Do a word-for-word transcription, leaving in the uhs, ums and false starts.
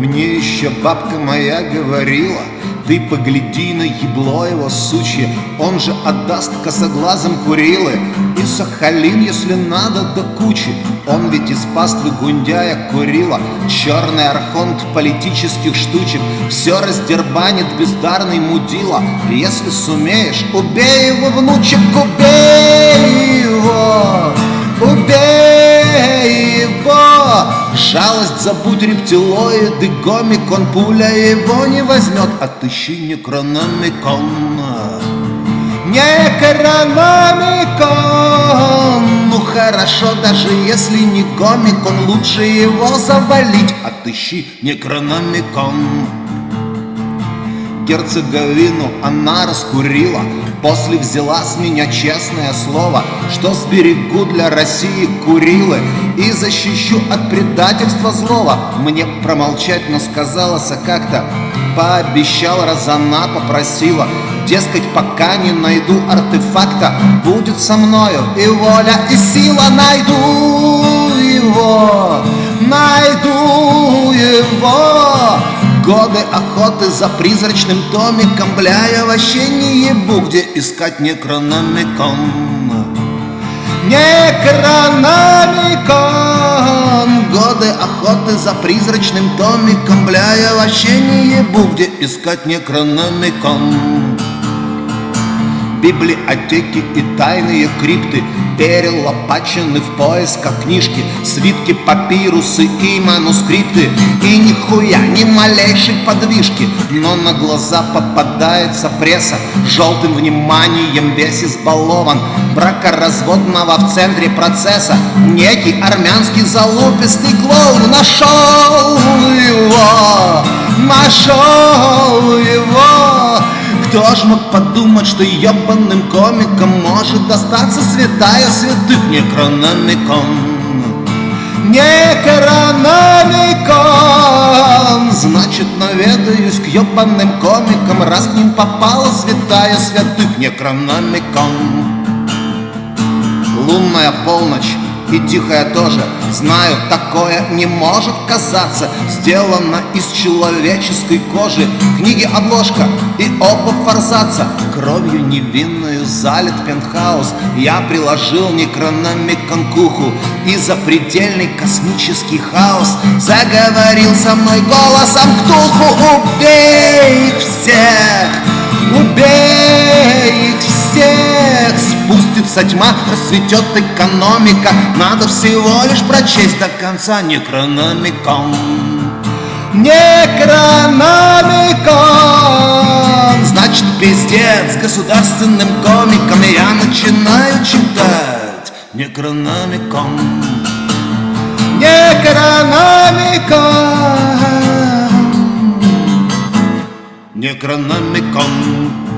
Мне еще бабка моя говорила: ты погляди на ебло его сучье, он же отдаст косоглазым Курилы и Сахалин, если надо, до кучи. Он ведь из паствы Гундяя Курила, черный архонт политических штучек, все раздербанит бездарный мудила. Если сумеешь, убей его, внучек, убей его, убей его. Жалость забудь, рептилоиды, гомик, он пуля его не возьмет. Отыщи некрономикон, некрономикон. Ну хорошо, даже если не гомик, он лучше его завалить. Отыщи некрономикон. Герцеговину она раскурила, после взяла с меня честное слово, что сберегу для России Курилы и защищу от предательства злого. Мне промолчать, но сказалась как-то, пообещала, раз она попросила. Дескать, пока не найду артефакта, будет со мною и воля, и сила. Найду его, найду его. Годы охоты за призрачным томиком, бля, я вообще не ебу, где искать некрономикон. Некрономикон. Годы охоты за призрачным томиком, бля, я вообще не ебу, где искать некрономикон. Библиотеки и тайные крипты перелопачены в поисках книжки, свитки, папирусы и манускрипты, и нихуя, ни малейшей подвижки. Но на глаза попадается пресса, желтым вниманием весь избалован. Бракоразводного в центре процесса некий армянский залупистый клоун. Нашел его, нашел его. Кто ж мог подумать, что ебаным комиком может достаться святая святых некрономикон. Некрономикон. Значит, наведаюсь к ебаным комикам, раз к ним попала святая святых некрономикон. Лунная полночь и тихая тоже, знаю, такое не может казаться. Сделано из человеческой кожи, книги обложка и оба форзаца. Кровью невинную залит пентхаус, я приложил некрономикон к уху, и запредельный космический хаос заговорил со мной голосом Ктулху. Убей их всех, убей их всех. Спустится тьма, расцветет экономика, надо всего лишь прочесть до конца некрономикон. Некрономикон. Значит, пиздец государственным комиком, я начинаю читать некрономикон. Некрономикон. Некрономикон.